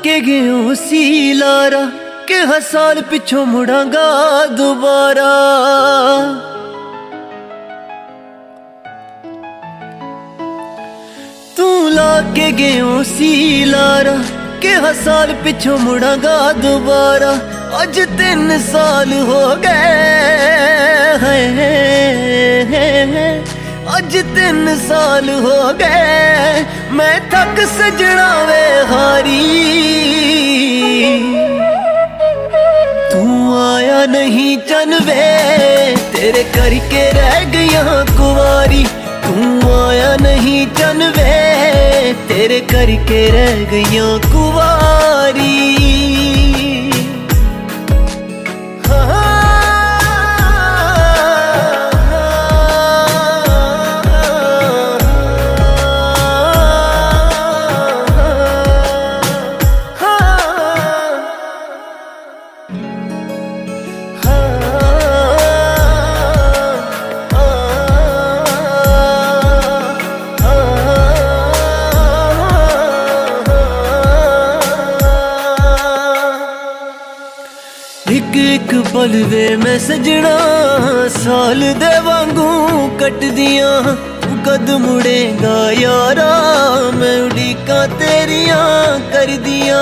के गयो सी लारा के हर साल पिछों मुड़ांगा दोबारा। तू ला के गयो सी लारा के हर साल पिछों मुड़ांगा दोबारा। अज 3 साल हो गए हैं, अज 3 साल हो गए मैं थक सजना वे हारी। तू आया नहीं चन वे तेरे करके रह गया कुंवारी। तू आया नहीं चन वे तेरे करके रह गया कुंवारी। एक एक पल वे मैं सजना साल दे वांगू कट दिया। तू कद मुड़ेगा यारा मैं उड़ीका तेरिया कर दिया।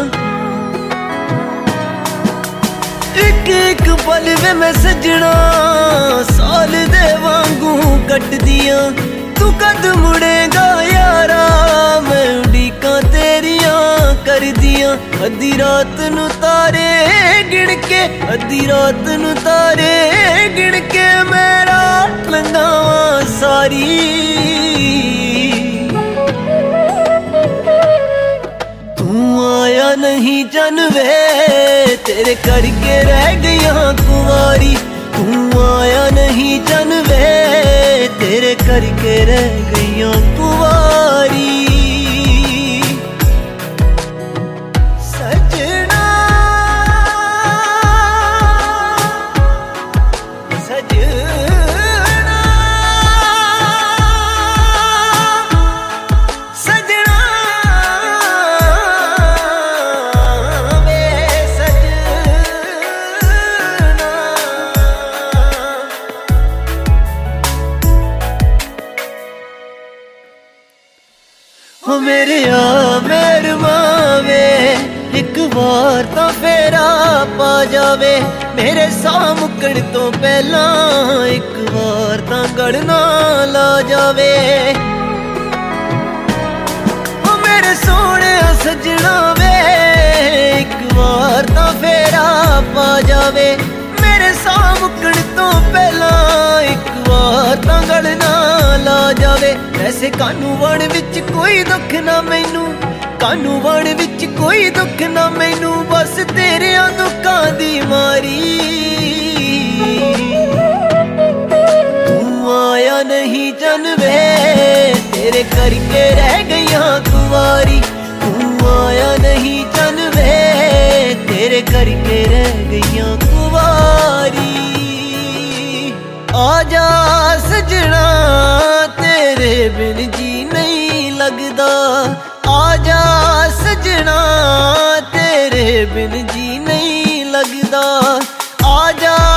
एक एक पल वे मैं सजना साल दे वांगू कट दिया। तू कद मुड़ेगा यारा मैं उड़ीका तेरिया कर दिया। अद्धी रात नू तारे गिण के, अद्धी रात नू तारे गिण के मैं रात लंघावा सारी। तू आया नहीं चन वे तेरे करके रह गया कुंवारी। तू आया नहीं चन वे तेरे करके रह गया कुंवारी। हो मेरे मेरे मावे एक बार तो फेरा पा जावे। मेरे साह मुकण तो पहला एक बार तो गड़ना ला जावे। हो मेरे सोने सजना वे एक बार तो फेरा पा जावे। मेरे साह मुकण तो पहला एक बार तो गड़ना ला जावे। वैसे कानू वण विच कोई दुख ना मैनू, कानू वण विच कोई दुख ना मैनू बस तेरे दुखों दी मारी। तू आया नहीं चन वे तेरे करके रह गया कुंवारी। तू आया नहीं चन वे तेरे करके रह गया कुंवारी। आजा सजना तेरे बिन जी नहीं लगदा। आजा सजना तेरे बिन जी नहीं लगदा। आजा